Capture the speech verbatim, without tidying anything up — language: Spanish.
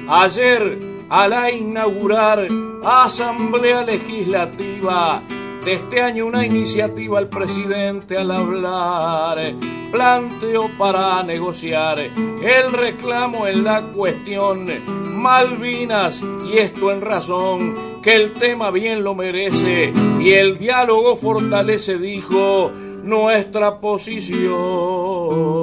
Ayer, al inaugurar Asamblea Legislativa de este año, una iniciativa, el presidente al hablar planteó para negociar el reclamo en la cuestión Malvinas, y esto en razón que el tema bien lo merece y el diálogo fortalece, dijo, nuestra posición.